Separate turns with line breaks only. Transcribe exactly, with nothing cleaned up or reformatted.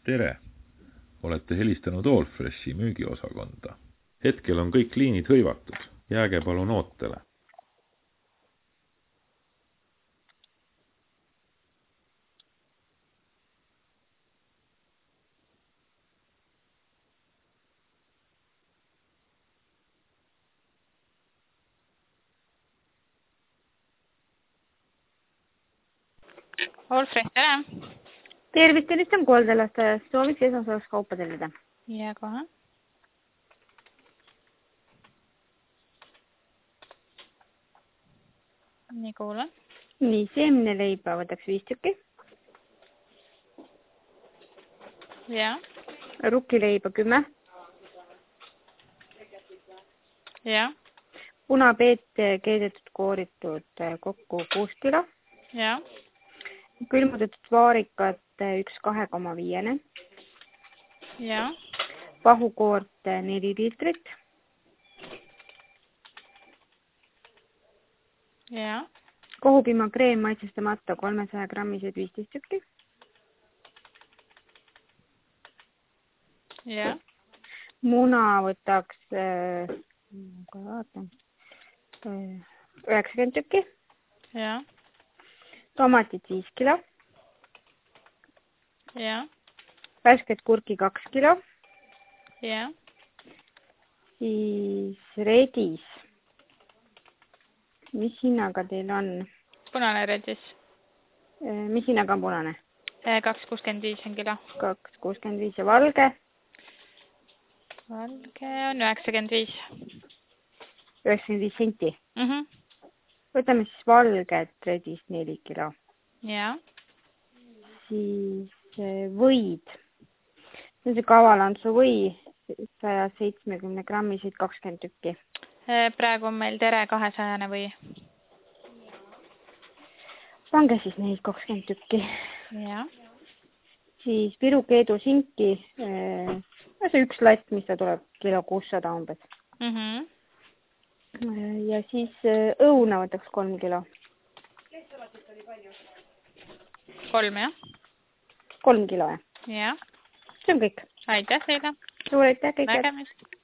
Tere! Olete helistanud Allfreshi müügiosakonda. Hetkel on kõik liinid hõivatud. Jääge palun ootele.
Allfresh, tere!
Tervist, helistan Koldelastajast. Sooviks esmaspäevaks kaupa tellida.
Ja kohe. Nii kuulen.
Nii, seemneleiba võtaks viis tükki.
Ja.
Rukkileiba kümme.
Ja.
Punapeet keedetud kooritud kokku kuus kilo.
Ja.
Külmutatud vaarikat üks kahe koma viiene.
Ja.
Pahukoort neli liitrit.
Ja.
Kohupima kreem maitsestamata kolmesaja grammised viisteist tükki.
Ja.
Muna võtaks äh, vaatan, äh, üheksakümmend tükki.
Ja.
Tomatid viis kilo.
Ja.
Värsket kurki kaks kilo.
Ja.
Siis redis. Mis hinnaga teil on?
Punane redis.
Mis hinnaga on punane?
kaks kuuskümmend viis on kilo.
kaks kuuskümmend viis ja valge?
Valge on üheksakümmend viis.
üheksakümmend viis senti?
Mhm.
Võtame siis valget redist neli kilo.
Ja.
Siis võid. See on see kavalantsu või saja seitsmekümne grammiseid kakskümmend tükki.
Praegu on meil tere kahesajane või.
Pange siis neid kakskümmend tükki.
Ja.
Siis Viru Keedu sinki. See üks latt, mis ta tuleb kilo kuussada umbes.
Mhm.
Ja siis õuna võtaks kolm kilo.
Kolm, jah?
Kolm kilo, jah?
Ja.
See on kõik.
Aitäh teile.
Suur aitäh kõike.
Nägemist.